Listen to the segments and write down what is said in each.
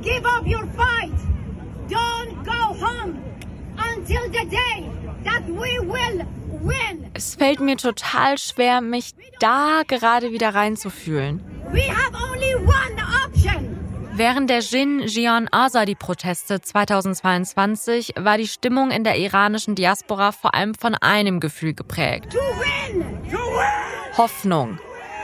Give up your fight. Don't go home until the day that we will win. Es fällt mir total schwer, mich da gerade wieder reinzufühlen. We have only one option. Während der Jiyan Azadi-Proteste 2022 war die Stimmung in der iranischen Diaspora vor allem von einem Gefühl geprägt. To win. To win. Hoffnung.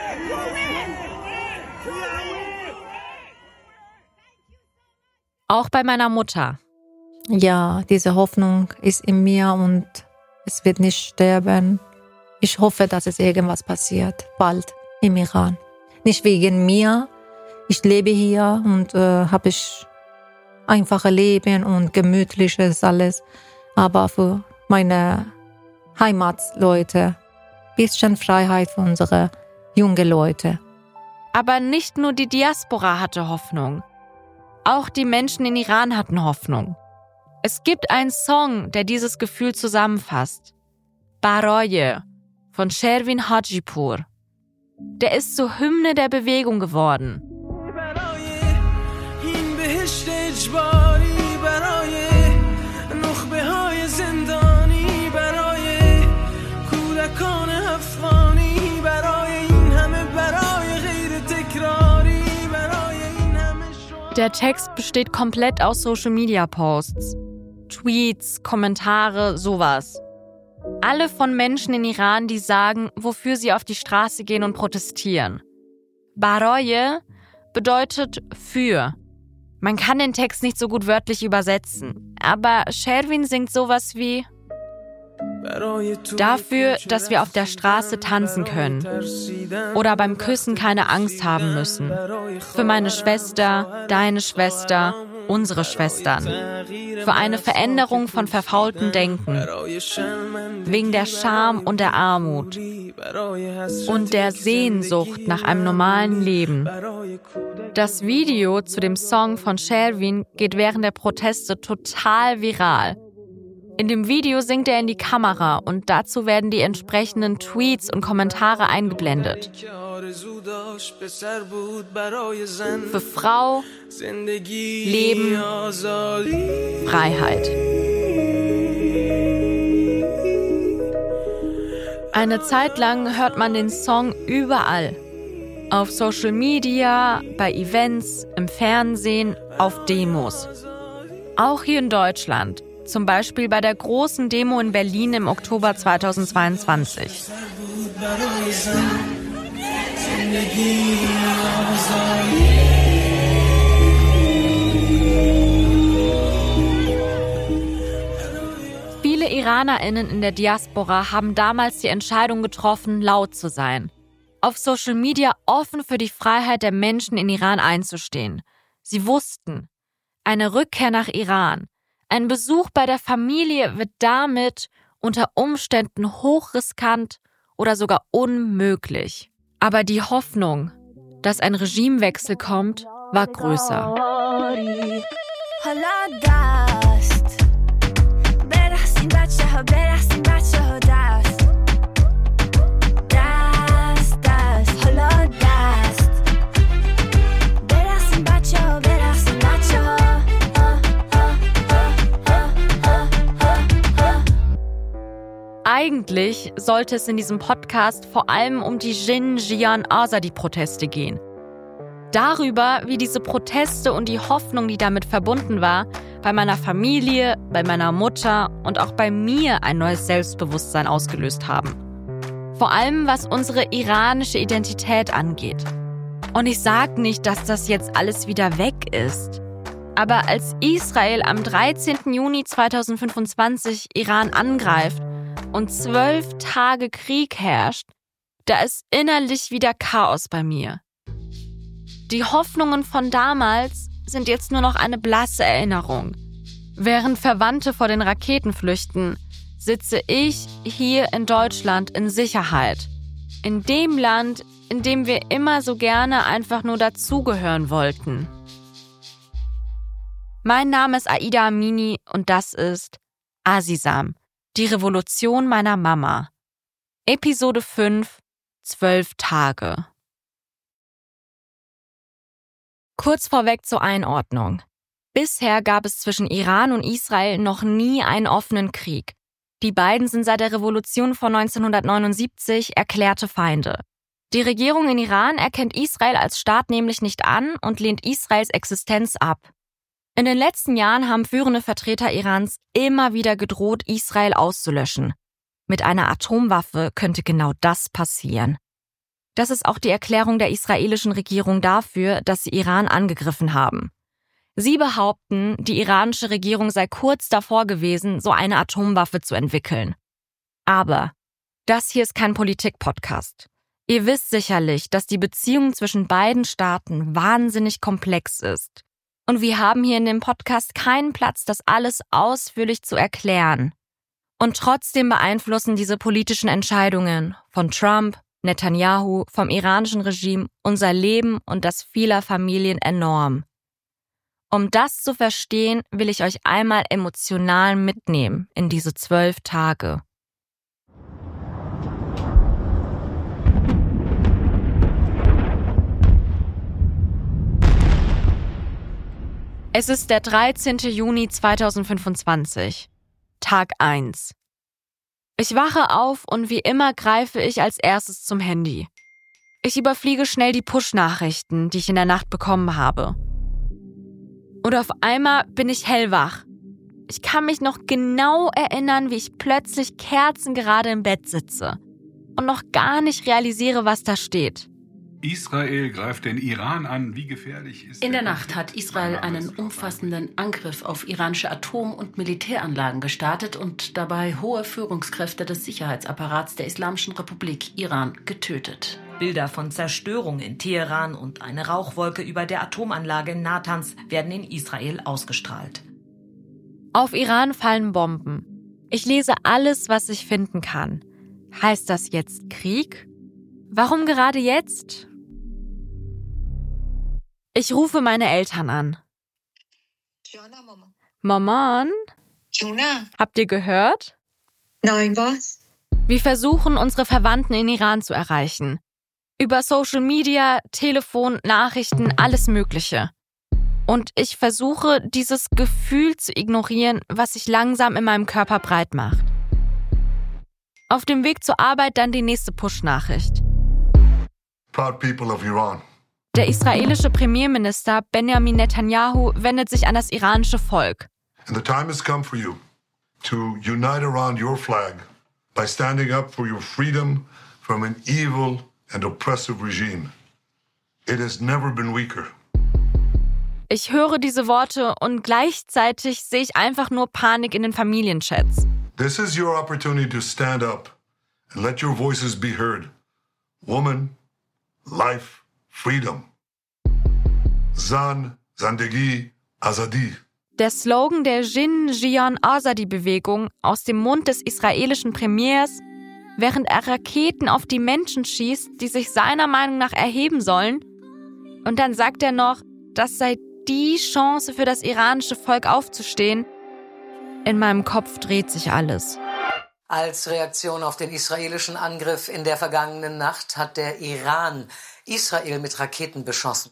Auch bei meiner Mutter. Ja, diese Hoffnung ist in mir und es wird nicht sterben. Ich hoffe, dass es irgendwas passiert, bald im Iran. Nicht wegen mir. Ich lebe hier und habe ich einfache Leben und gemütliches alles. Aber für meine Heimatleute, bisschen Freiheit für unsere jungen Leute. Aber nicht nur die Diaspora hatte Hoffnung. Auch die Menschen in Iran hatten Hoffnung. Es gibt einen Song, der dieses Gefühl zusammenfasst. Baraye von Shervin Hajipur. Der ist zur Hymne der Bewegung geworden. Der Text besteht komplett aus Social-Media-Posts. Tweets, Kommentare, sowas. Alle von Menschen in Iran, die sagen, wofür sie auf die Straße gehen und protestieren. Baraye bedeutet für. Man kann den Text nicht so gut wörtlich übersetzen, aber Shervin singt sowas wie dafür, dass wir auf der Straße tanzen können oder beim Küssen keine Angst haben müssen. Für meine Schwester, deine Schwester, unsere Schwestern. Für eine Veränderung von verfaultem Denken. Wegen der Scham und der Armut. Und der Sehnsucht nach einem normalen Leben. Das Video zu dem Song von Shervin geht während der Proteste total viral. In dem Video singt er in die Kamera und dazu werden die entsprechenden Tweets und Kommentare eingeblendet. Für Frau, Leben, Freiheit. Eine Zeit lang hört man den Song überall. Auf Social Media, bei Events, im Fernsehen, auf Demos. Auch hier in Deutschland. Zum Beispiel bei der großen Demo in Berlin im Oktober 2022. Viele IranerInnen in der Diaspora haben damals die Entscheidung getroffen, laut zu sein. Auf Social Media offen für die Freiheit der Menschen in Iran einzustehen. Sie wussten, eine Rückkehr nach Iran, ein Besuch bei der Familie wird damit unter Umständen hochriskant oder sogar unmöglich. Aber die Hoffnung, dass ein Regimewechsel kommt, war größer. Eigentlich sollte es in diesem Podcast vor allem um die Jiyan Azadi-Proteste gehen. Darüber, wie diese Proteste und die Hoffnung, die damit verbunden war, bei meiner Familie, bei meiner Mutter und auch bei mir ein neues Selbstbewusstsein ausgelöst haben. Vor allem, was unsere iranische Identität angeht. Und ich sage nicht, dass das jetzt alles wieder weg ist. Aber als Israel am 13. Juni 2025 Iran angreift, und 12 Tage Krieg herrscht, da ist innerlich wieder Chaos bei mir. Die Hoffnungen von damals sind jetzt nur noch eine blasse Erinnerung. Während Verwandte vor den Raketen flüchten, sitze ich hier in Deutschland in Sicherheit. In dem Land, in dem wir immer so gerne einfach nur dazugehören wollten. Mein Name ist Aida Amini und das ist Azizam. Die Revolution meiner Mama. Episode 5, 12 Tage. Kurz vorweg zur Einordnung. Bisher gab es zwischen Iran und Israel noch nie einen offenen Krieg. Die beiden sind seit der Revolution von 1979 erklärte Feinde. Die Regierung in Iran erkennt Israel als Staat nämlich nicht an und lehnt Israels Existenz ab. In den letzten Jahren haben führende Vertreter Irans immer wieder gedroht, Israel auszulöschen. Mit einer Atomwaffe könnte genau das passieren. Das ist auch die Erklärung der israelischen Regierung dafür, dass sie Iran angegriffen haben. Sie behaupten, die iranische Regierung sei kurz davor gewesen, so eine Atomwaffe zu entwickeln. Aber das hier ist kein Politik-Podcast. Ihr wisst sicherlich, dass die Beziehung zwischen beiden Staaten wahnsinnig komplex ist. Und wir haben hier in dem Podcast keinen Platz, das alles ausführlich zu erklären. Und trotzdem beeinflussen diese politischen Entscheidungen von Trump, Netanyahu, vom iranischen Regime unser Leben und das vieler Familien enorm. Um das zu verstehen, will ich euch einmal emotional mitnehmen in diese 12 Tage. Es ist der 13. Juni 2025, Tag 1. Ich wache auf und wie immer greife ich als erstes zum Handy. Ich überfliege schnell die Push-Nachrichten, die ich in der Nacht bekommen habe. Und auf einmal bin ich hellwach. Ich kann mich noch genau erinnern, wie ich plötzlich kerzengerade im Bett sitze und noch gar nicht realisiere, was da steht. Israel greift den Iran an. Wie gefährlich ist In der Nacht hat Israel einen umfassenden Angriff auf iranische Atom- und Militäranlagen gestartet und dabei hohe Führungskräfte des Sicherheitsapparats der Islamischen Republik Iran getötet. Bilder von Zerstörung in Teheran und eine Rauchwolke über der Atomanlage in Natanz werden in Israel ausgestrahlt. Auf Iran fallen Bomben. Ich lese alles, was ich finden kann. Heißt das jetzt Krieg? Warum gerade jetzt? Ich rufe meine Eltern an. Maman? Habt ihr gehört? Nein, was? Wir versuchen, unsere Verwandten in Iran zu erreichen. Über Social Media, Telefon, Nachrichten, alles Mögliche. Und ich versuche, dieses Gefühl zu ignorieren, was sich langsam in meinem Körper breit macht. Auf dem Weg zur Arbeit dann die nächste Push-Nachricht. Proud people of Iran. Der israelische Premierminister Benjamin Netanyahu wendet sich an das iranische Volk. And the time has come for you to unite around your flag by standing up for your freedom from an evil and oppressive regime. It has never been weaker. Ich höre diese Worte und gleichzeitig sehe ich einfach nur Panik in den Familienchats. This is your opportunity to stand up and let your voices be heard. Woman, life, freedom. Zan, Zandegi, Azadi. Der Slogan der Jin Jiyan Azadi-Bewegung aus dem Mund des israelischen Premiers, während er Raketen auf die Menschen schießt, die sich seiner Meinung nach erheben sollen. Und dann sagt er noch, das sei die Chance für das iranische Volk aufzustehen. In meinem Kopf dreht sich alles. Als Reaktion auf den israelischen Angriff in der vergangenen Nacht hat der Iran Israel mit Raketen beschossen.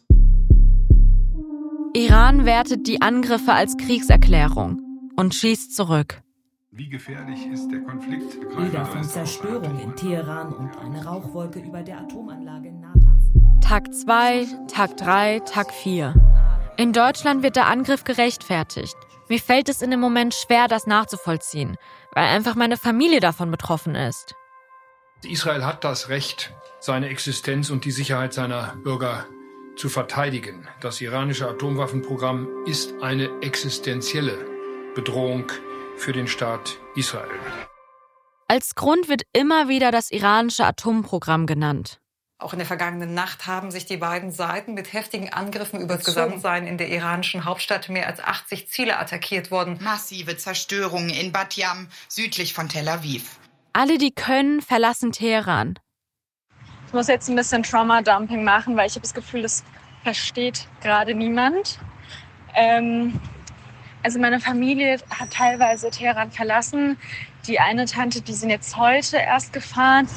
Iran wertet die Angriffe als Kriegserklärung und schießt zurück. Wie gefährlich ist der Konflikt? Bilder von Zerstörung in Teheran und eine Rauchwolke über der Atomanlage in Natanz. Tag 2, Tag 3, Tag 4. In Deutschland wird der Angriff gerechtfertigt. Mir fällt es in dem Moment schwer, das nachzuvollziehen, weil einfach meine Familie davon betroffen ist. Israel hat das Recht, seine Existenz und die Sicherheit seiner Bürger zu verteidigen. Das iranische Atomwaffenprogramm ist eine existenzielle Bedrohung für den Staat Israel. Als Grund wird immer wieder das iranische Atomprogramm genannt. Auch in der vergangenen Nacht haben sich die beiden Seiten mit heftigen Angriffen überzogen. Seien in der iranischen Hauptstadt mehr als 80 Ziele attackiert worden. Massive Zerstörungen in Bat Yam, südlich von Tel Aviv. Alle, die können, verlassen Teheran. Ich muss jetzt ein bisschen Trauma-Dumping machen, weil ich habe das Gefühl, das versteht gerade niemand. Also meine Familie hat teilweise Teheran verlassen. Die eine Tante, die sind jetzt heute erst gefahren.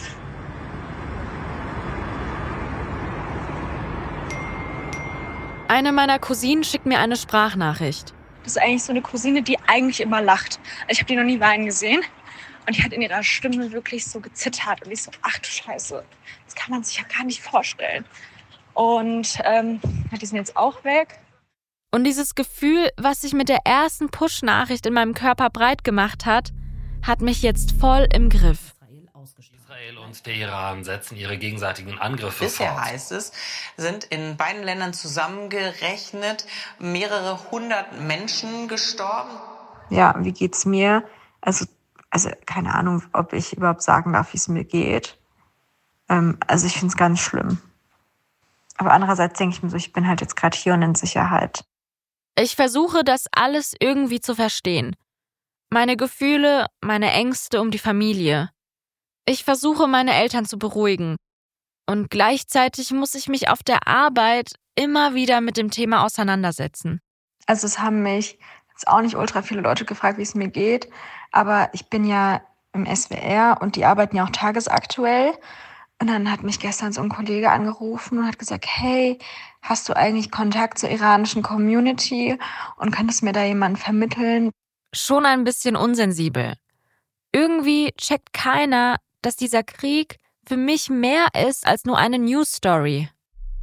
Eine meiner Cousinen schickt mir eine Sprachnachricht. Das ist eigentlich so eine Cousine, die eigentlich immer lacht. Ich habe die noch nie weinen gesehen. Und die hat in ihrer Stimme wirklich so gezittert. Und ich so, ach du Scheiße, das kann man sich ja gar nicht vorstellen. Und die sind jetzt auch weg. Und dieses Gefühl, was sich mit der ersten Push-Nachricht in meinem Körper breit gemacht hat, hat mich jetzt voll im Griff. Israel und der Iran setzen ihre gegenseitigen Angriffe Bisher fort. heißt es, sind in beiden Ländern zusammengerechnet mehrere hundert Menschen gestorben. Ja, wie geht's mir? Also keine Ahnung, ob ich überhaupt sagen darf, wie es mir geht. Ich finde es ganz schlimm. Aber andererseits denke ich mir so, ich bin halt jetzt gerade hier und in Sicherheit. Ich versuche, das alles irgendwie zu verstehen. Meine Gefühle, meine Ängste um die Familie. Ich versuche, meine Eltern zu beruhigen. Und gleichzeitig muss ich mich auf der Arbeit immer wieder mit dem Thema auseinandersetzen. Also es haben mich jetzt auch nicht ultra viele Leute gefragt, wie es mir geht. Aber ich bin ja im SWR und die arbeiten ja auch tagesaktuell. Und dann hat mich gestern so ein Kollege angerufen und hat gesagt, hey, hast du eigentlich Kontakt zur iranischen Community und könntest mir da jemanden vermitteln? Schon ein bisschen unsensibel. Irgendwie checkt keiner, dass dieser Krieg für mich mehr ist als nur eine News-Story.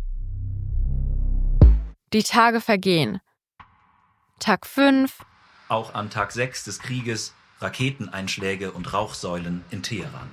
Die Tage vergehen. Tag 5. Auch an Tag 6 des Krieges Raketeneinschläge und Rauchsäulen in Teheran.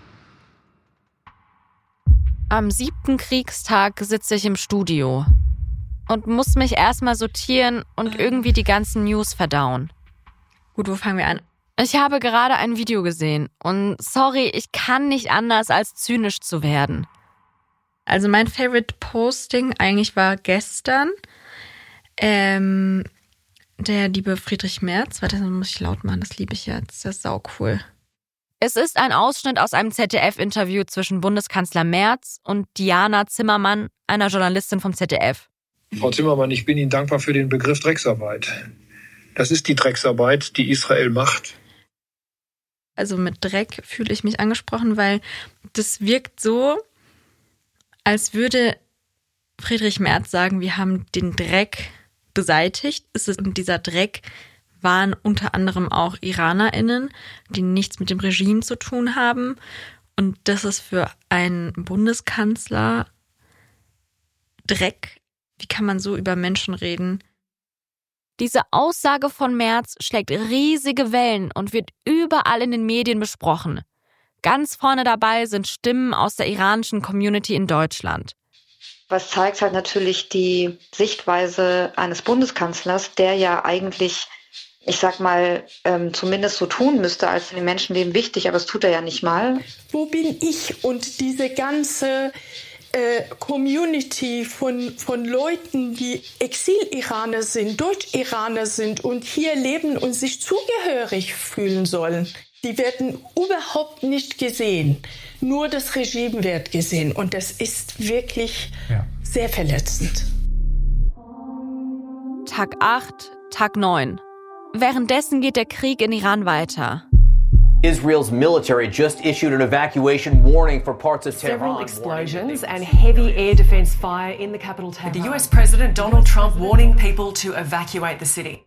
Am 7. Kriegstag sitze ich im Studio und muss mich erstmal sortieren und irgendwie die ganzen News verdauen. Gut, wo fangen wir an? Ich habe gerade ein Video gesehen und sorry, ich kann nicht anders als zynisch zu werden. Also mein Favorite Posting eigentlich war gestern. Der liebe Friedrich Merz, warte, das muss ich laut machen, das liebe ich jetzt, das ist saucool. Es ist ein Ausschnitt aus einem ZDF-Interview zwischen Bundeskanzler Merz und Diana Zimmermann, einer Journalistin vom ZDF. Frau Zimmermann, ich bin Ihnen dankbar für den Begriff Drecksarbeit. Das ist die Drecksarbeit, die Israel macht. Also mit Dreck fühle ich mich angesprochen, weil das wirkt so, als würde Friedrich Merz sagen, wir haben den Dreck beseitigt. Und dieser Dreck waren unter anderem auch IranerInnen, die nichts mit dem Regime zu tun haben. Und das ist für einen Bundeskanzler Dreck. Wie kann man so über Menschen reden? Diese Aussage von Merz schlägt riesige Wellen und wird überall in den Medien besprochen. Ganz vorne dabei sind Stimmen aus der iranischen Community in Deutschland. Was zeigt halt natürlich die Sichtweise eines Bundeskanzlers, der ja eigentlich, ich sag mal, zumindest so tun müsste, als wäre Menschenleben wichtig, aber das tut er ja nicht mal. Wo bin ich und diese ganze Community von Leuten, die Exil-Iraner sind, Deutsch-Iraner sind und hier leben und sich zugehörig fühlen sollen? Die werden überhaupt nicht gesehen. Nur das Regime wird gesehen. Und das ist wirklich sehr verletzend. Tag 8, Tag 9. Währenddessen geht der Krieg in Iran weiter. Israel's military just issued an evacuation warning for parts of Tehran. Several explosions and heavy air defense fire in the capital Tehran. The US President Donald Trump warning people to evacuate the city.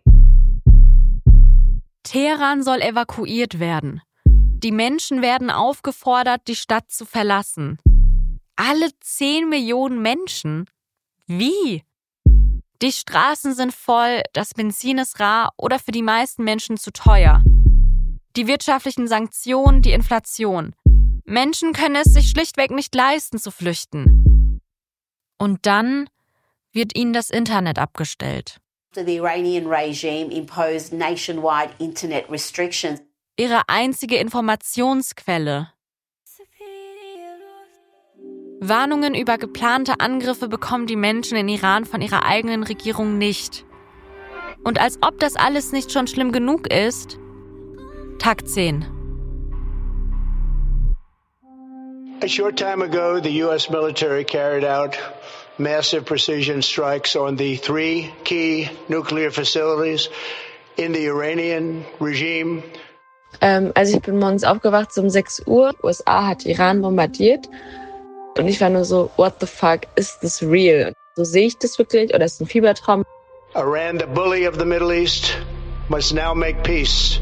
Teheran soll evakuiert werden. Die Menschen werden aufgefordert, die Stadt zu verlassen. Alle 10 Millionen Menschen? Wie? Die Straßen sind voll, das Benzin ist rar oder für die meisten Menschen zu teuer. Die wirtschaftlichen Sanktionen, die Inflation. Menschen können es sich schlichtweg nicht leisten, zu flüchten. Und dann wird ihnen das Internet abgestellt. The Iranian regime imposed nationwide internet restrictions. Ihre einzige Informationsquelle. Warnungen über geplante Angriffe bekommen die Menschen in Iran von ihrer eigenen Regierung nicht. Und als ob das alles nicht schon schlimm genug ist, Tag 10. A short time ago, the U.S. military carried out massive precision strikes on the 3 key nuclear facilities in the Iranian regime. Also ich bin morgens aufgewacht, so um 6 Uhr. USA hat Iran bombardiert. Und ich war nur so, what the fuck, is this real? So sehe ich das wirklich oder ist es ein Fiebertraum? Iran, the bully of the Middle East, must now make peace.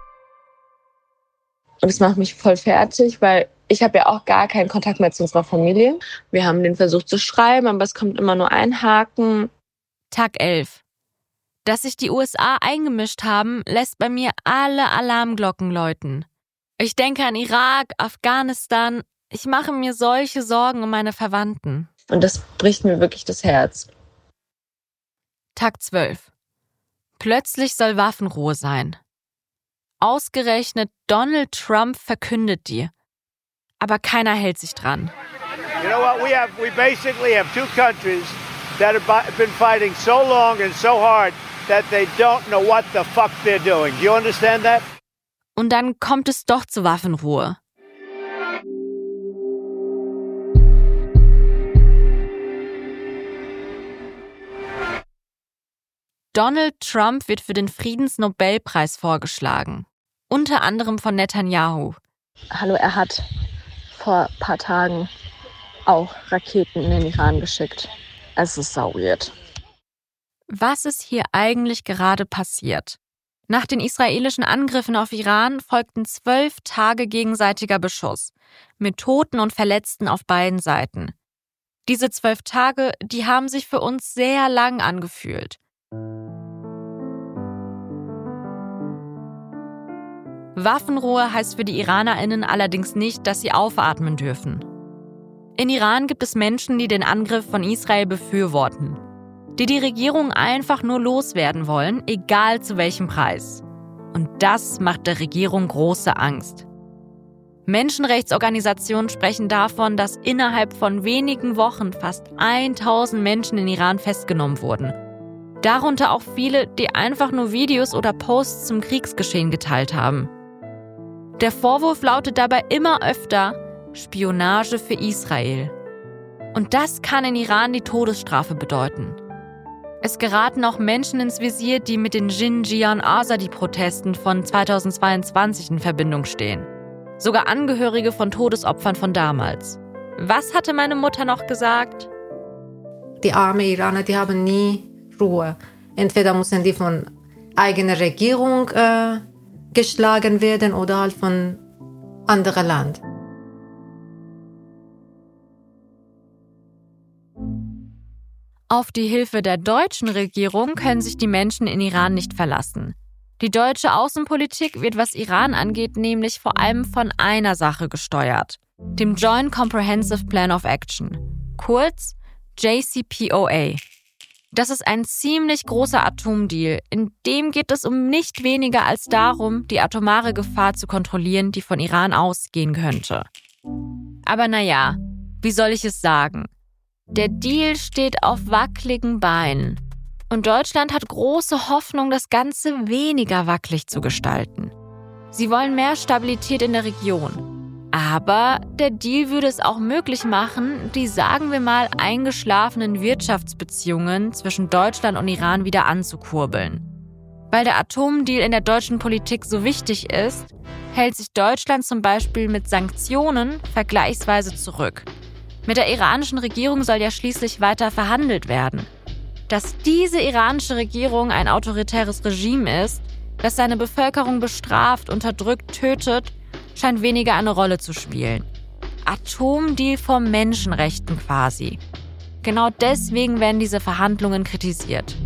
Und es macht mich voll fertig, weil ich habe ja auch gar keinen Kontakt mehr zu unserer Familie. Wir haben den versucht zu schreiben, aber es kommt immer nur ein Haken. Tag 11. Dass sich die USA eingemischt haben, lässt bei mir alle Alarmglocken läuten. Ich denke an Irak, Afghanistan. Ich mache mir solche Sorgen um meine Verwandten. Und das bricht mir wirklich das Herz. Tag 12. Plötzlich soll Waffenruhe sein. Ausgerechnet Donald Trump verkündet die. Aber keiner hält sich dran. You know what? We basically have two countries that have been fighting so long and so hard that they don't know what the fuck they're doing. Do you understand that? Und dann kommt es doch zur Waffenruhe. Donald Trump wird für den Friedensnobelpreis vorgeschlagen. Unter anderem von Netanyahu. Hallo, er hat vor ein paar Tagen auch Raketen in den Iran geschickt. Es ist sau weird. Was ist hier eigentlich gerade passiert? Nach den israelischen Angriffen auf Iran folgten 12 Tage gegenseitiger Beschuss, mit Toten und Verletzten auf beiden Seiten. Diese 12 Tage, die haben sich für uns sehr lang angefühlt. Waffenruhe heißt für die IranerInnen allerdings nicht, dass sie aufatmen dürfen. In Iran gibt es Menschen, die den Angriff von Israel befürworten, die Regierung einfach nur loswerden wollen, egal zu welchem Preis. Und das macht der Regierung große Angst. Menschenrechtsorganisationen sprechen davon, dass innerhalb von wenigen Wochen fast 1000 Menschen in Iran festgenommen wurden. Darunter auch viele, die einfach nur Videos oder Posts zum Kriegsgeschehen geteilt haben. Der Vorwurf lautet dabei immer öfter Spionage für Israel. Und das kann in Iran die Todesstrafe bedeuten. Es geraten auch Menschen ins Visier, die mit den Xinjiang Azadi-Protesten von 2022 in Verbindung stehen. Sogar Angehörige von Todesopfern von damals. Was hatte meine Mutter noch gesagt? Die armen Iraner, die haben nie Ruhe. Entweder müssen die von eigener Regierung geschlagen werden oder halt von anderem Land. Auf die Hilfe der deutschen Regierung können sich die Menschen in Iran nicht verlassen. Die deutsche Außenpolitik wird, was Iran angeht, nämlich vor allem von einer Sache gesteuert: dem Joint Comprehensive Plan of Action, kurz JCPOA. Das ist ein ziemlich großer Atomdeal, in dem geht es um nicht weniger als darum, die atomare Gefahr zu kontrollieren, die von Iran ausgehen könnte. Aber naja, wie soll ich es sagen? Der Deal steht auf wackeligen Beinen. Und Deutschland hat große Hoffnung, das Ganze weniger wackelig zu gestalten. Sie wollen mehr Stabilität in der Region. Aber der Deal würde es auch möglich machen, die, sagen wir mal, eingeschlafenen Wirtschaftsbeziehungen zwischen Deutschland und Iran wieder anzukurbeln. Weil der Atomdeal in der deutschen Politik so wichtig ist, hält sich Deutschland zum Beispiel mit Sanktionen vergleichsweise zurück. Mit der iranischen Regierung soll ja schließlich weiter verhandelt werden. Dass diese iranische Regierung ein autoritäres Regime ist, das seine Bevölkerung bestraft, unterdrückt, tötet, scheint weniger eine Rolle zu spielen. Atomdeal vor Menschenrechten quasi. Genau deswegen werden diese Verhandlungen kritisiert.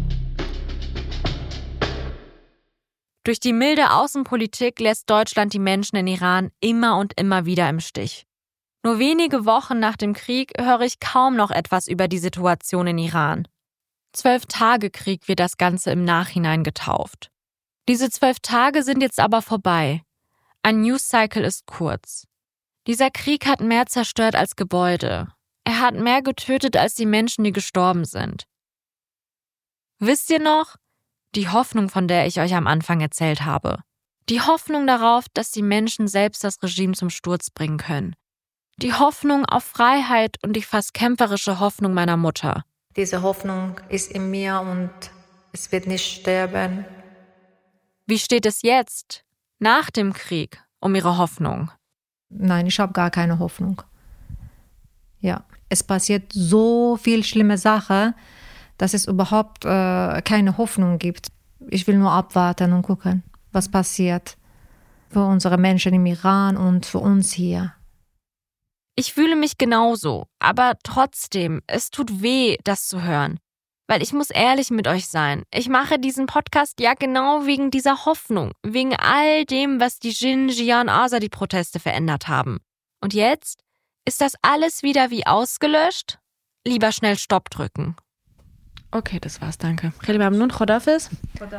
Durch die milde Außenpolitik lässt Deutschland die Menschen in Iran immer und immer wieder im Stich. Nur wenige Wochen nach dem Krieg höre ich kaum noch etwas über die Situation in Iran. 12-Tage-Krieg wird das Ganze im Nachhinein getauft. Diese 12 Tage sind jetzt aber vorbei. Ein News-Cycle ist kurz. Dieser Krieg hat mehr zerstört als Gebäude. Er hat mehr getötet als die Menschen, die gestorben sind. Wisst ihr noch? Die Hoffnung, von der ich euch am Anfang erzählt habe. Die Hoffnung darauf, dass die Menschen selbst das Regime zum Sturz bringen können. Die Hoffnung auf Freiheit und die fast kämpferische Hoffnung meiner Mutter. Diese Hoffnung ist in mir und es wird nicht sterben. Wie steht es jetzt, nach dem Krieg, um ihre Hoffnung? Nein, ich habe gar keine Hoffnung. Ja. Es passiert so viel schlimme Sachen, dass es überhaupt keine Hoffnung gibt. Ich will nur abwarten und gucken, was passiert für unsere Menschen im Iran und für uns hier. Ich fühle mich genauso, aber trotzdem, es tut weh, das zu hören. Weil ich muss ehrlich mit euch sein. Ich mache diesen Podcast ja genau wegen dieser Hoffnung, wegen all dem, was die Jiyan Azadi-Proteste verändert haben. Und jetzt? Ist das alles wieder wie ausgelöscht? Lieber schnell Stopp drücken. Okay, das war's, danke. Khodafis.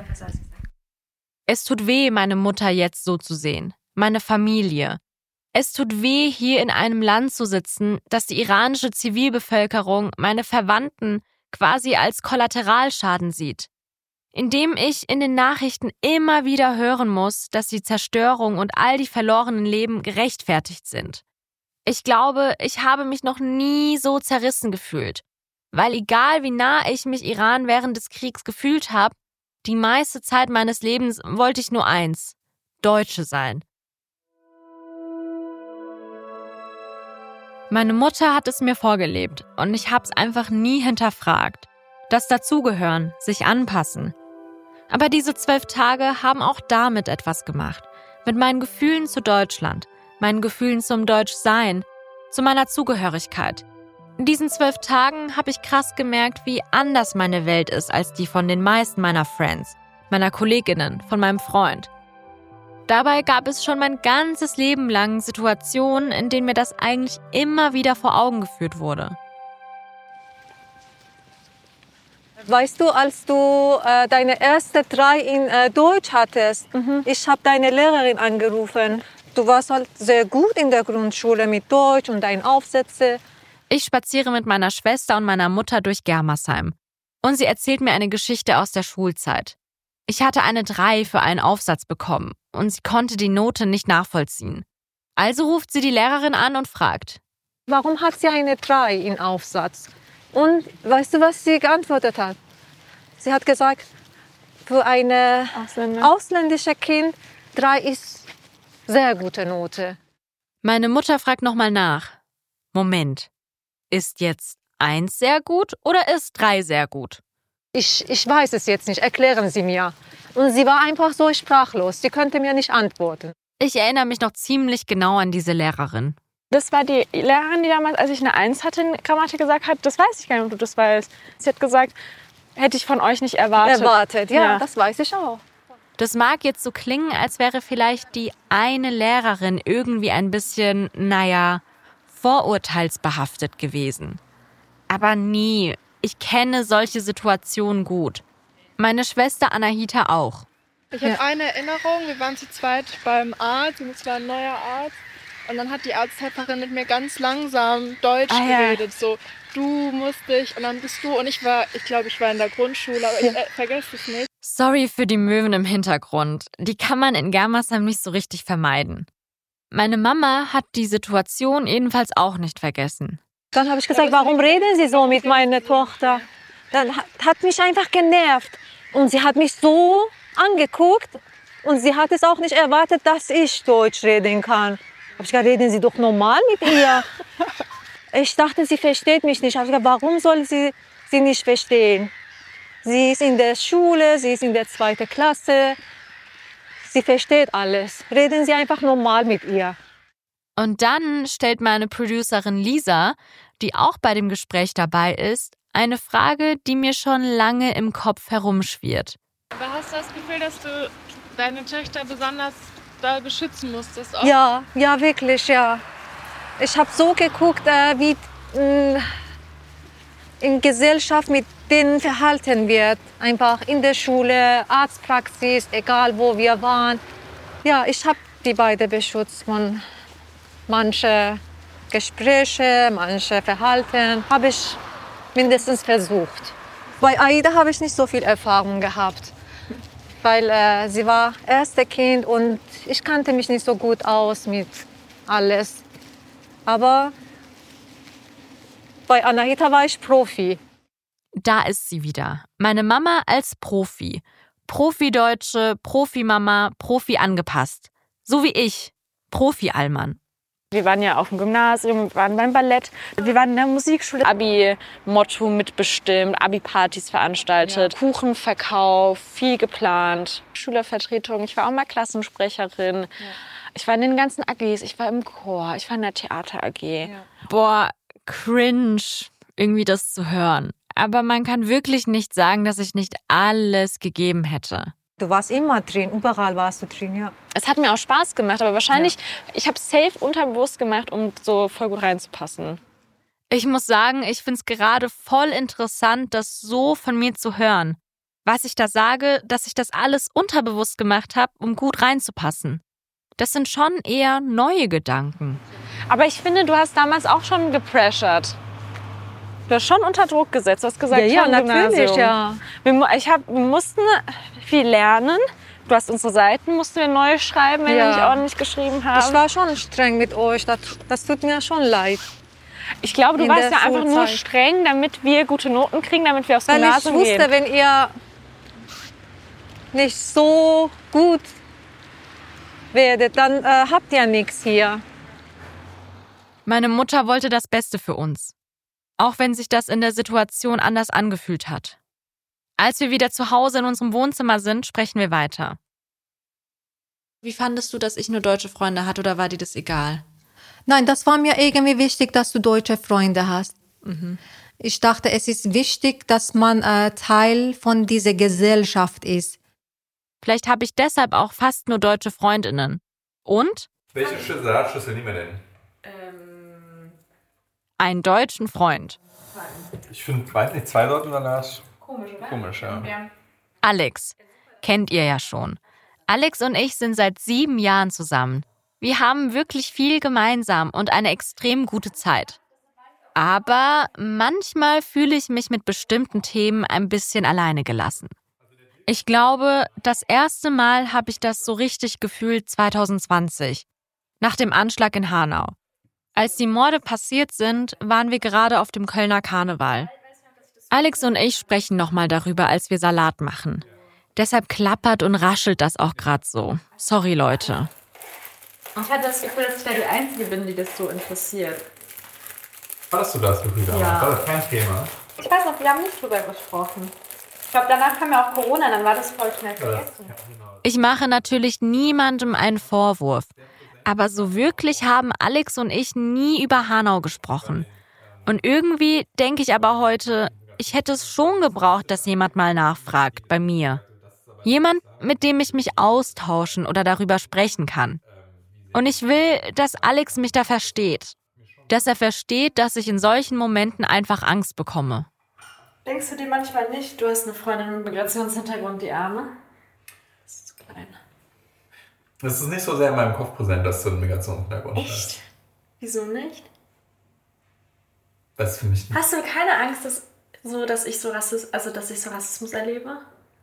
Es tut weh, meine Mutter jetzt so zu sehen. Meine Familie. Es tut weh, hier in einem Land zu sitzen, das die iranische Zivilbevölkerung, meine Verwandten, quasi als Kollateralschaden sieht. Indem ich in den Nachrichten immer wieder hören muss, dass die Zerstörung und all die verlorenen Leben gerechtfertigt sind. Ich glaube, ich habe mich noch nie so zerrissen gefühlt, weil egal wie nah ich mich Iran während des Kriegs gefühlt habe, die meiste Zeit meines Lebens wollte ich nur eins: Deutsche sein. Meine Mutter hat es mir vorgelebt und ich habe es einfach nie hinterfragt. Das Dazugehören, sich anpassen. Aber diese 12 Tage haben auch damit etwas gemacht. Mit meinen Gefühlen zu Deutschland, meinen Gefühlen zum Deutschsein, zu meiner Zugehörigkeit. In diesen 12 Tagen habe ich krass gemerkt, wie anders meine Welt ist als die von den meisten meiner Friends, meiner Kolleginnen, von meinem Freund. Dabei gab es schon mein ganzes Leben lang Situationen, in denen mir das eigentlich immer wieder vor Augen geführt wurde. Weißt du, als du deine erste 3 in Deutsch hattest, ich habe deine Lehrerin angerufen. Du warst halt sehr gut in der Grundschule mit Deutsch und deinen Aufsätzen. Ich spaziere mit meiner Schwester und meiner Mutter durch Germersheim. Und sie erzählt mir eine Geschichte aus der Schulzeit. Ich hatte eine 3 für einen Aufsatz bekommen und sie konnte die Note nicht nachvollziehen. Also ruft sie die Lehrerin an und fragt: Warum hat sie eine 3 in Aufsatz? Und weißt du, was sie geantwortet hat? Sie hat gesagt, für ein ausländisches Kind 3 ist sehr gute Note. Meine Mutter fragt nochmal nach. Moment, ist jetzt 1 sehr gut oder ist 3 sehr gut? Ich weiß es jetzt nicht, erklären Sie mir. Und sie war einfach so sprachlos, sie konnte mir nicht antworten. Ich erinnere mich noch ziemlich genau an diese Lehrerin. Das war die Lehrerin, die damals, als ich eine 1 hatte in Grammatik, gesagt hat, das weiß ich gar nicht, ob du das weißt. Sie hat gesagt, hätte ich von euch nicht erwartet. Ja, das weiß ich auch. Das mag jetzt so klingen, als wäre vielleicht die eine Lehrerin irgendwie ein bisschen, vorurteilsbehaftet gewesen. Aber nie. Ich kenne solche Situationen gut. Meine Schwester Anahita auch. Ich habe eine Erinnerung, wir waren zu zweit beim Arzt und es war ein neuer Arzt. Und dann hat die Arzthelferin mit mir ganz langsam Deutsch geredet. So, du musst dich und dann bist du. Und ich glaube, ich war in der Grundschule, aber ich vergesse es nicht. Sorry für die Möwen im Hintergrund. Die kann man in Germersheim nicht so richtig vermeiden. Meine Mama hat die Situation jedenfalls auch nicht vergessen. Dann habe ich gesagt, warum reden Sie so mit meiner Tochter? Dann hat mich einfach genervt. Und sie hat mich so angeguckt und sie hat es auch nicht erwartet, dass ich Deutsch reden kann. Habe ich gesagt, reden Sie doch normal mit ihr. Ich dachte, sie versteht mich nicht. Habe ich gesagt, warum soll sie nicht verstehen? Sie ist in der Schule, sie ist in der 2. Klasse. Sie versteht alles. Reden Sie einfach normal mit ihr. Und dann stellt meine Producerin Lisa, die auch bei dem Gespräch dabei ist, eine Frage, die mir schon lange im Kopf herumschwirrt. Aber hast du das Gefühl, dass du deine Töchter besonders da beschützen musstest? Auch? Ja, wirklich, ja. Ich habe so geguckt, wie in Gesellschaft mit denen verhalten wird. Einfach in der Schule, Arztpraxis, egal wo wir waren. Ja, ich habe die beiden beschützt von manchen Gesprächen, manche Verhalten. Habe ich mindestens versucht. Bei Aida habe ich nicht so viel Erfahrung gehabt, weil sie war erste Kind und ich kannte mich nicht so gut aus mit alles. Aber bei Anahita war ich Profi. Da ist sie wieder. Meine Mama als Profi. Profi-Deutsche, Profi-Mama, Profi angepasst. So wie ich. Profi-Allmann. Wir waren ja auf dem Gymnasium, wir waren beim Ballett, wir waren in der Musikschule. Abi-Motto mitbestimmt, Abi-Partys veranstaltet, Kuchenverkauf, viel geplant, Schülervertretung. Ich war auch mal Klassensprecherin. Ja. Ich war in den ganzen AGs, ich war im Chor, ich war in der Theater-AG. Ja. Boah, cringe, irgendwie das zu hören. Aber man kann wirklich nicht sagen, dass ich nicht alles gegeben hätte. Du warst immer drin, überall warst du drin, ja. Es hat mir auch Spaß gemacht, aber wahrscheinlich, ich habe es safe unterbewusst gemacht, um so voll gut reinzupassen. Ich muss sagen, ich finde es gerade voll interessant, das so von mir zu hören. Was ich da sage, dass ich das alles unterbewusst gemacht habe, um gut reinzupassen. Das sind schon eher neue Gedanken. Aber ich finde, du hast damals auch schon gepressured. Du hast schon unter Druck gesetzt. Du hast gesagt, ja, natürlich, ja. Wir mussten viel lernen. Du hast unsere Seiten, mussten wir neu schreiben, wenn wir nicht ordentlich geschrieben haben. Ich war schon streng mit euch. Das tut mir schon leid. Ich glaube, du warst ja einfach nur streng, damit wir gute Noten kriegen, damit wir aufs Gymnasium gehen. Weil ich wusste, wenn ihr nicht so gut werdet, dann habt ihr nichts hier. Meine Mutter wollte das Beste für uns. Auch wenn sich das in der Situation anders angefühlt hat. Als wir wieder zu Hause in unserem Wohnzimmer sind, sprechen wir weiter. Wie fandest du, dass ich nur deutsche Freunde hatte, oder war dir das egal? Nein, das war mir irgendwie wichtig, dass du deutsche Freunde hast. Mhm. Ich dachte, es ist wichtig, dass man Teil von dieser Gesellschaft ist. Vielleicht habe ich deshalb auch fast nur deutsche Freundinnen. Und? Welche Salatschüssel nehmen wir denn? Einen deutschen Freund. Ich finde, weiß nicht, 2 Sorten Salat. Komisch, oder? Komisch, ja. Alex. Kennt ihr ja schon. Alex und ich sind seit 7 Jahren zusammen. Wir haben wirklich viel gemeinsam und eine extrem gute Zeit. Aber manchmal fühle ich mich mit bestimmten Themen ein bisschen alleine gelassen. Ich glaube, das erste Mal habe ich das so richtig gefühlt 2020, nach dem Anschlag in Hanau. Als die Morde passiert sind, waren wir gerade auf dem Kölner Karneval. Alex und ich sprechen nochmal darüber, als wir Salat machen. Deshalb klappert und raschelt das auch gerade so. Sorry, Leute. Ich hatte das Gefühl, dass ich da die Einzige bin, die das so interessiert. Hattest du das Gefühl damals? Ja. War das kein Thema? Ich weiß noch, wir haben nicht drüber gesprochen. Ich glaube, danach kam ja auch Corona, dann war das voll schnell vergessen. Ich mache natürlich niemandem einen Vorwurf. Aber so wirklich haben Alex und ich nie über Hanau gesprochen. Und irgendwie denke ich aber heute, ich hätte es schon gebraucht, dass jemand mal nachfragt bei mir. Jemand, mit dem ich mich austauschen oder darüber sprechen kann. Und ich will, dass Alex mich da versteht. Dass er versteht, dass ich in solchen Momenten einfach Angst bekomme. Denkst du dir manchmal nicht, du hast eine Freundin mit Migrationshintergrund, die Arme? Das ist zu klein. Das ist nicht so sehr in meinem Kopf präsent, dass du einen Migrationshintergrund hast. Echt? Wieso nicht? Das ist für mich nicht. Hast du keine Angst, dass ich so Rassismus erlebe?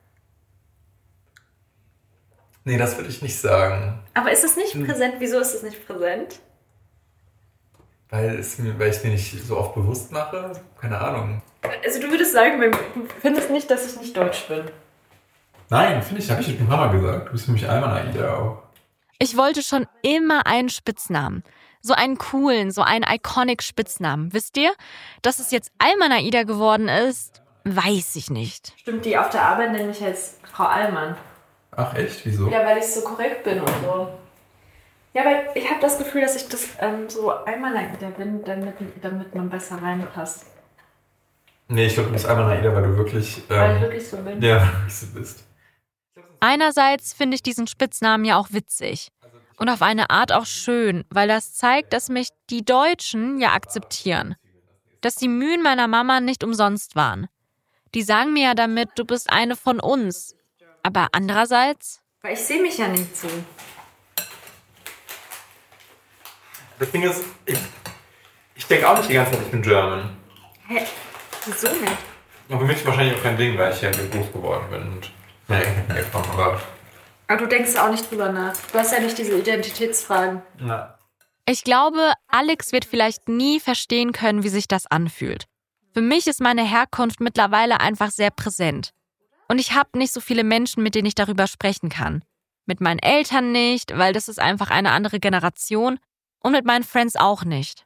Nee, das würde ich nicht sagen. Aber ist es nicht präsent? Wieso ist es nicht präsent? Weil ich es mir nicht so oft bewusst mache? Keine Ahnung. Also du würdest sagen, du findest nicht, dass ich nicht deutsch bin? Nein, finde ich, habe ich schon ein paar Mal gesagt. Du bist für mich Alman Aida auch. Ich wollte schon immer einen Spitznamen. So einen coolen, so einen iconic Spitznamen. Wisst ihr, dass es jetzt Alman Aida geworden ist, weiß ich nicht. Stimmt, die auf der Arbeit nennen mich jetzt Frau Allmann. Ach echt? Wieso? Ja, weil ich so korrekt bin und so. Ja, weil ich habe das Gefühl, dass ich das so Alman Aida bin, damit man besser reinpasst. Nee, ich glaube, du bist Alman Aida, weil du wirklich... weil ich wirklich so bin. Ja, wirklich so bist. Einerseits finde ich diesen Spitznamen ja auch witzig. Und auf eine Art auch schön, weil das zeigt, dass mich die Deutschen ja akzeptieren. Dass die Mühen meiner Mama nicht umsonst waren. Die sagen mir ja damit, du bist eine von uns. Aber andererseits... Weil ich sehe mich ja nicht so. Das Ding ist, ich denke auch nicht die ganze Zeit, ich bin German. Hä? Wieso nicht? Aber für mich ist wahrscheinlich auch kein Ding, weil ich ja groß geworden bin und meine Eltern hergekommen haben. Aber du denkst auch nicht drüber nach. Du hast ja nicht diese Identitätsfragen. Na. Ich glaube, Alex wird vielleicht nie verstehen können, wie sich das anfühlt. Für mich ist meine Herkunft mittlerweile einfach sehr präsent. Und ich habe nicht so viele Menschen, mit denen ich darüber sprechen kann. Mit meinen Eltern nicht, weil das ist einfach eine andere Generation. Und mit meinen Friends auch nicht.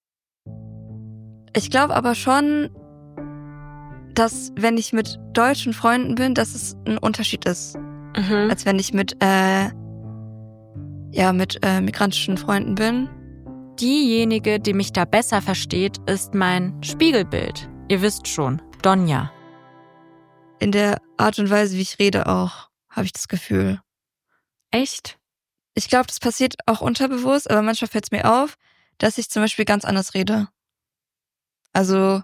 Ich glaube aber schon, dass wenn ich mit deutschen Freunden bin, dass es ein Unterschied ist. Als wenn ich mit migrantischen Freunden bin. Diejenige, die mich da besser versteht, ist mein Spiegelbild. Ihr wisst schon, Donja. In der Art und Weise, wie ich rede auch, habe ich das Gefühl. Echt? Ich glaube, das passiert auch unterbewusst, aber manchmal fällt es mir auf, dass ich zum Beispiel ganz anders rede. Also,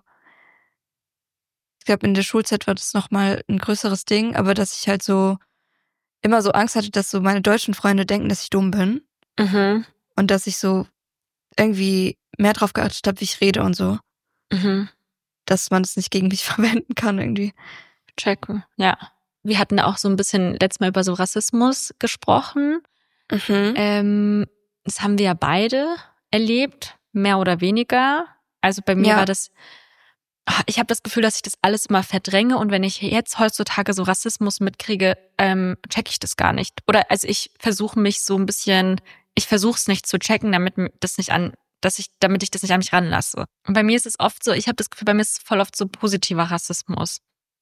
ich glaube, in der Schulzeit war das nochmal ein größeres Ding, aber dass ich halt so immer so Angst hatte, dass so meine deutschen Freunde denken, dass ich dumm bin. Und dass ich so irgendwie mehr drauf geachtet habe, wie ich rede und so. Dass man es nicht gegen mich verwenden kann irgendwie. Checken, ja. Wir hatten da auch so ein bisschen letztes Mal über so Rassismus gesprochen. Das haben wir ja beide erlebt, mehr oder weniger. Also bei mir war das, ich habe das Gefühl, dass ich das alles immer verdränge und wenn ich jetzt heutzutage so Rassismus mitkriege, checke ich das gar nicht. Oder also ich versuche mich so ein bisschen, ich versuche es nicht zu checken, damit ich das nicht an mich ranlasse. Und bei mir ist es oft so, ich habe das Gefühl, bei mir ist es voll oft so positiver Rassismus.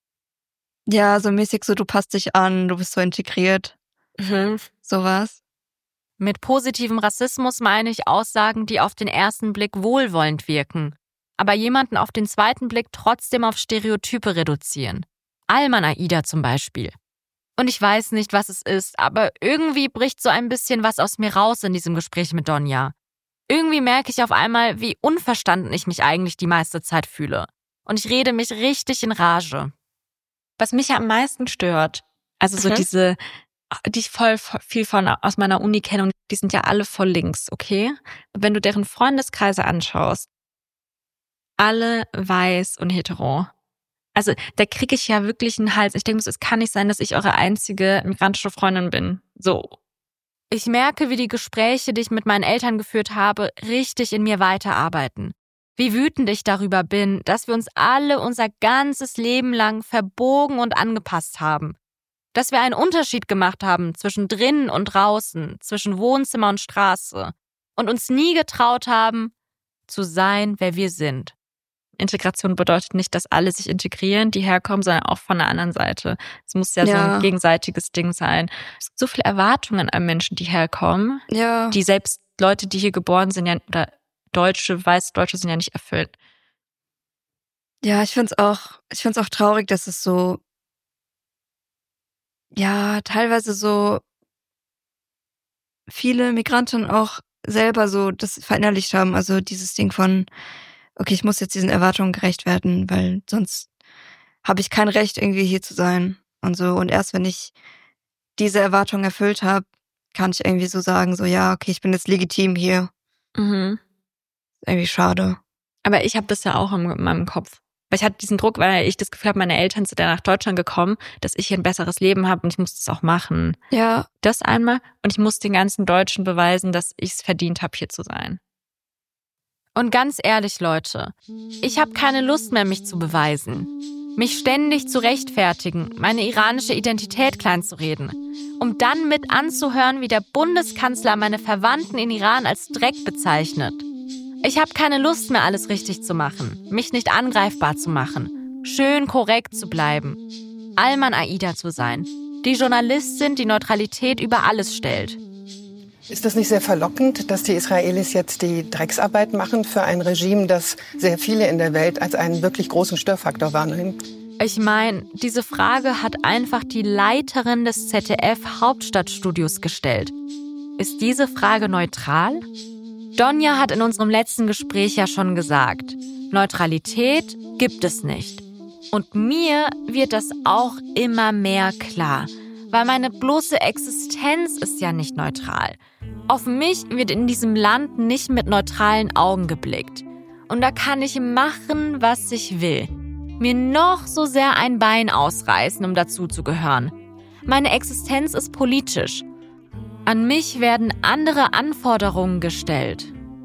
Ja, so mäßig so, du passt dich an, du bist so integriert. Sowas. Mit positivem Rassismus meine ich Aussagen, die auf den ersten Blick wohlwollend wirken, aber jemanden auf den zweiten Blick trotzdem auf Stereotype reduzieren. Alman Aida zum Beispiel. Und ich weiß nicht, was es ist, aber irgendwie bricht so ein bisschen was aus mir raus in diesem Gespräch mit Donja. Irgendwie merke ich auf einmal, wie unverstanden ich mich eigentlich die meiste Zeit fühle. Und ich rede mich richtig in Rage. Was mich ja am meisten stört, also so diese, die ich voll viel aus meiner Uni kenne, und die sind ja alle voll links, okay? Wenn du deren Freundeskreise anschaust, alle weiß und hetero. Also da kriege ich ja wirklich einen Hals. Ich denke, es kann nicht sein, dass ich eure einzige migrantische Freundin bin. So. Ich merke, wie die Gespräche, die ich mit meinen Eltern geführt habe, richtig in mir weiterarbeiten. Wie wütend ich darüber bin, dass wir uns alle unser ganzes Leben lang verbogen und angepasst haben. Dass wir einen Unterschied gemacht haben zwischen drinnen und draußen, zwischen Wohnzimmer und Straße und uns nie getraut haben, zu sein, wer wir sind. Integration bedeutet nicht, dass alle sich integrieren, die herkommen, sondern auch von der anderen Seite. Es muss ja so ein gegenseitiges Ding sein. Es gibt so viele Erwartungen an Menschen, die herkommen, die selbst Leute, die hier geboren sind, oder Weißdeutsche sind ja nicht erfüllt. Ja, ich find's auch traurig, dass es so, ja, teilweise so viele Migranten auch selber so das verinnerlicht haben. Also dieses Ding von, okay, ich muss jetzt diesen Erwartungen gerecht werden, weil sonst habe ich kein Recht, irgendwie hier zu sein und so. Und erst wenn ich diese Erwartungen erfüllt habe, kann ich irgendwie so sagen, so ja, okay, ich bin jetzt legitim hier. Irgendwie schade. Aber ich habe das ja auch in meinem Kopf. Weil ich hatte diesen Druck, weil ich das Gefühl habe, meine Eltern sind ja nach Deutschland gekommen, dass ich hier ein besseres Leben habe und ich muss das auch machen. Ja. Das einmal. Und ich muss den ganzen Deutschen beweisen, dass ich es verdient habe, hier zu sein. Und ganz ehrlich, Leute, ich habe keine Lust mehr, mich zu beweisen. Mich ständig zu rechtfertigen, meine iranische Identität kleinzureden, um dann mit anzuhören, wie der Bundeskanzler meine Verwandten in Iran als Dreck bezeichnet. Ich habe keine Lust mehr, alles richtig zu machen, mich nicht angreifbar zu machen, schön korrekt zu bleiben, Alman Aida zu sein, die Journalistin, die Neutralität über alles stellt. Ist das nicht sehr verlockend, dass die Israelis jetzt die Drecksarbeit machen für ein Regime, das sehr viele in der Welt als einen wirklich großen Störfaktor wahrnehmen? Ich meine, diese Frage hat einfach die Leiterin des ZDF-Hauptstadtstudios gestellt. Ist diese Frage neutral? Donja hat in unserem letzten Gespräch ja schon gesagt, Neutralität gibt es nicht. Und mir wird das auch immer mehr klar, weil meine bloße Existenz ist ja nicht neutral. Auf mich wird in diesem Land nicht mit neutralen Augen geblickt. Und da kann ich machen, was ich will. Mir noch so sehr ein Bein ausreißen, um dazuzugehören. Meine Existenz ist politisch. An mich werden andere Anforderungen gestellt.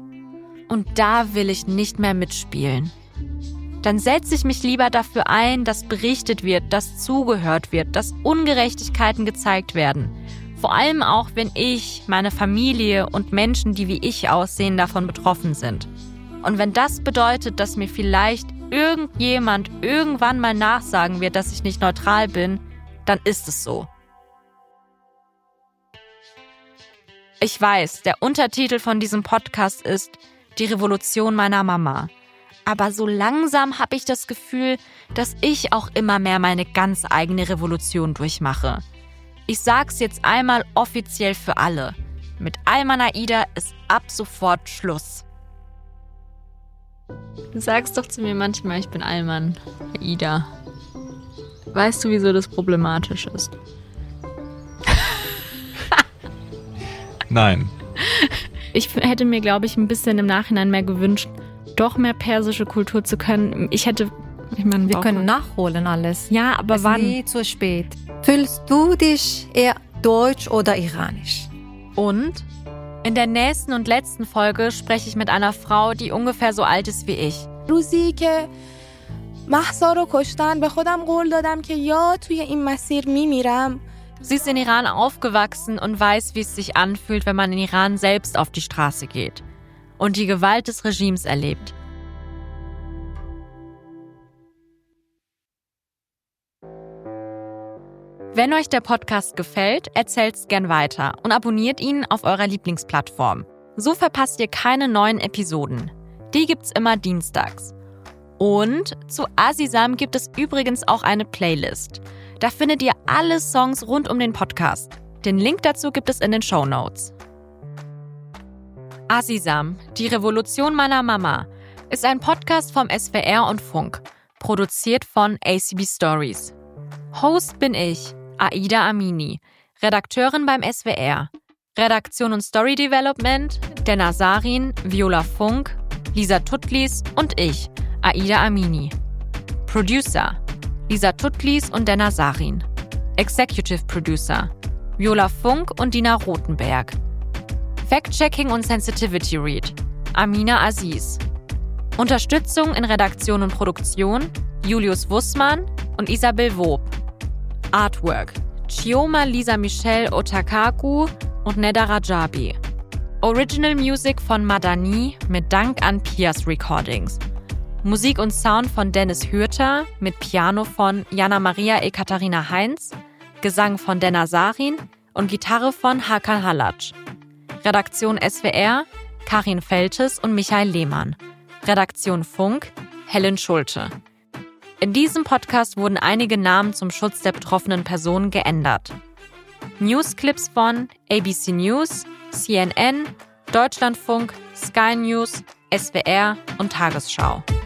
Und da will ich nicht mehr mitspielen. Dann setze ich mich lieber dafür ein, dass berichtet wird, dass zugehört wird, dass Ungerechtigkeiten gezeigt werden. Vor allem auch, wenn ich, meine Familie und Menschen, die wie ich aussehen, davon betroffen sind. Und wenn das bedeutet, dass mir vielleicht irgendjemand irgendwann mal nachsagen wird, dass ich nicht neutral bin, dann ist es so. Ich weiß, der Untertitel von diesem Podcast ist Die Revolution meiner Mama. Aber so langsam habe ich das Gefühl, dass ich auch immer mehr meine ganz eigene Revolution durchmache. Ich sag's jetzt einmal offiziell für alle. Mit Ayman Aida ist ab sofort Schluss. Du sagst doch zu mir manchmal, ich bin Ayman Aida. Weißt du, wieso das problematisch ist? Nein. Ich hätte mir, glaube ich, ein bisschen im Nachhinein mehr gewünscht, doch mehr persische Kultur zu können. Wir können nachholen alles. Ja, aber es wann? Ist nie zu spät. Fühlst du dich eher deutsch oder iranisch? Und? In der nächsten und letzten Folge spreche ich mit einer Frau, die ungefähr so alt ist wie ich. روزی که مهسا رو کشتن به خودم قول دادم که یا توی این مسیر میمیرم. Sie ist in Iran aufgewachsen und weiß, wie es sich anfühlt, wenn man in Iran selbst auf die Straße geht und die Gewalt des Regimes erlebt. Wenn euch der Podcast gefällt, erzählt's gern weiter und abonniert ihn auf eurer Lieblingsplattform. So verpasst ihr keine neuen Episoden. Die gibt's immer dienstags. Und zu Azizam gibt es übrigens auch eine Playlist. Da findet ihr alle Songs rund um den Podcast. Den Link dazu gibt es in den Shownotes. Azizam, die Revolution meiner Mama, ist ein Podcast vom SWR und Funk, produziert von ACB Stories. Host bin ich, Aida Amini, Redakteurin beim SWR. Redaktion und Story Development, Denna Sarin, Viola Funk, Lisa Tutlis und ich, Aida Amini. Producer, Lisa Tutlis und Denna Sarin. Executive Producer, Viola Funk und Dina Rothenberg. Fact-Checking und Sensitivity Read, Amina Aziz. Unterstützung in Redaktion und Produktion, Julius Wussmann und Isabel Wob. Artwork, Chioma Lisa Michelle Otakaku und Neda Rajabi. Original Music von Madani mit Dank an Pias Recordings. Musik und Sound von Dennis Hürter mit Piano von Jana Maria Ekaterina Heinz, Gesang von Denna Sarin und Gitarre von Hakan Halatsch. Redaktion SWR, Karin Feltes und Michael Lehmann. Redaktion Funk, Helen Schulte. In diesem Podcast wurden einige Namen zum Schutz der betroffenen Personen geändert. Newsclips von ABC News, CNN, Deutschlandfunk, Sky News, SWR und Tagesschau.